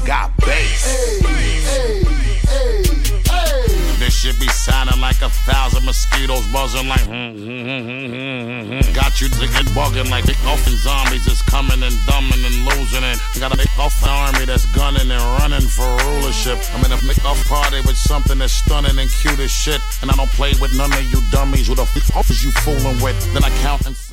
got bass. This shit be sounding like 1,000 mosquitoes buzzing like Got you thinking bugging like big offen zombies is coming and dumbing and losing it. Got a big off army that's gunning and running for rulership. I'm in a big off party with something that's stunning and cute as shit. And I don't play with none of you dummies. Who the fuck is you fooling with? Then I count and